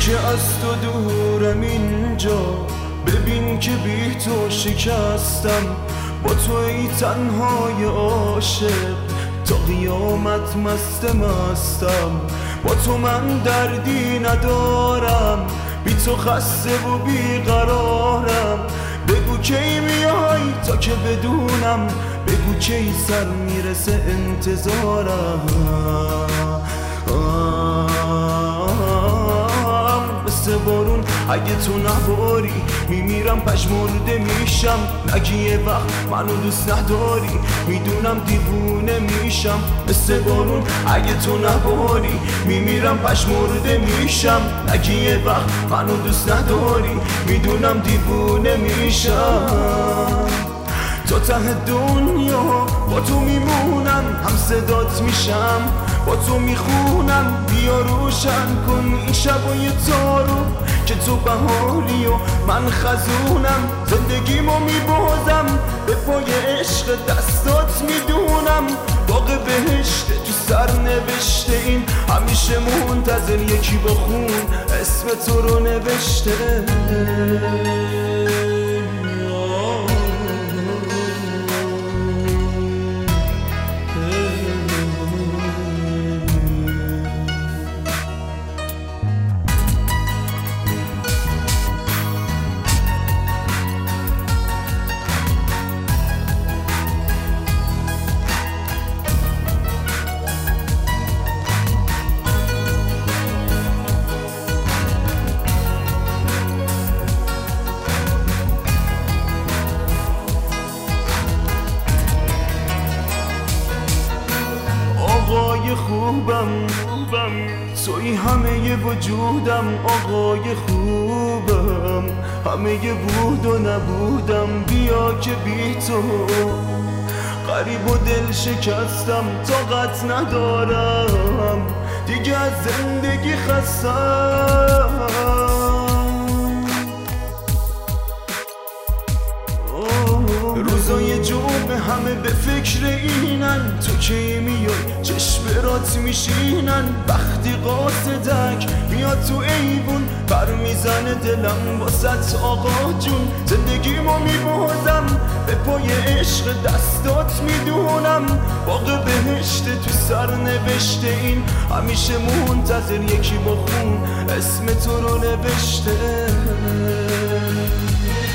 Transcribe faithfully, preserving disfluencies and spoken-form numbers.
که از تو دورم اینجا، ببین که بی تو شکستم. با تو ای تنهای عاشق، تا قیامت مست مستم. با تو من دردی ندارم، بی تو خسته و بی قرارم. بگو کی میای تا که بدونم، بگو کی سر میرسه انتظارم. مثل بارون اگه تو نباری، میمیرم پشمرده میشم. نگی یه وقت منو دوست نداری، میدونم دیوونه میشم. مثل بارون اگه تو نباری، میمیرم پشمرده میشم. نگی یه وقت منو دوست نداری، میدونم دیوونه میشم. تا ته دنیا با تو میمونم، هم صدات میشم، با تو میخونم. بیا روشن کن این شبای تارو، که تو بهاری و من خزونم. زندگیمو میبازم به پای عشق دستات، میدونم باغ بهشت تو سر نوشته. این همیشه منتظر یکی با خون اسم تو رو نوشته. آقای خوبم، توی همه وجودم. آقای خوبم، همه بود و نبودم. بیا که بی تو غریب و دل شکستم. طاقت ندارم دیگه از زندگی خستم. روزای جمعه همه به فکر اینن، تو کی میای چشم رات میشینن. وقتی قاصدک میاد تو ایوون، بر میزنه دلم واسط آقا جون. زندگیمو میبازم به پای عشق دستات، میدونم باغ بهشت تو سر نوشته. این همیشه منتظر یکی با خون اسم تو رو نوشته.